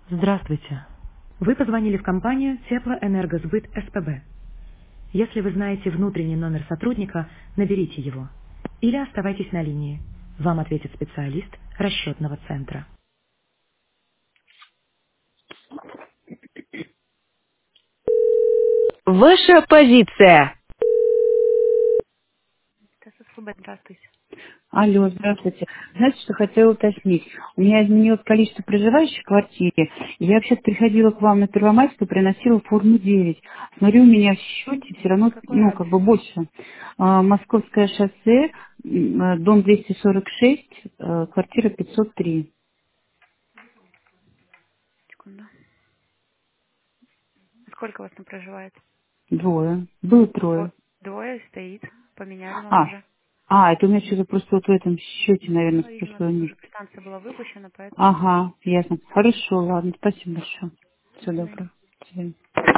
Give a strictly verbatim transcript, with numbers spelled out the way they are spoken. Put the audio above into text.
Здравствуйте. Вы позвонили в компанию Теплоэнергосбыт СПБ. Если вы знаете внутренний номер сотрудника, наберите его. Или оставайтесь на линии. Вам ответит специалист расчетного центра. Ваша позиция. ТССБ, здравствуйте. Алло, здравствуйте. Знаете, что хотела уточнить? У меня изменилось количество проживающих в квартире. Я вообще приходила к вам на Первомайскую, приносила форму девять. Смотрю, у меня в счете все равно, Какой ну, как адрес? бы больше. А, Московское шоссе, м, э, дом двести сорок шесть, э, квартира пятьсот три. Секунду. Сколько вас там проживает? Двое. Было Дво- трое. Двое стоит. Поменяли вам А, уже. а, это у меня что-то просто вот в этом счете, наверное, Ну, с видимо, прошлого тут месяца. уже квитанция была выпущена, поэтому... Ага, ясно. Хорошо, ладно, спасибо большое. До Всего свидания. доброго. До свидания.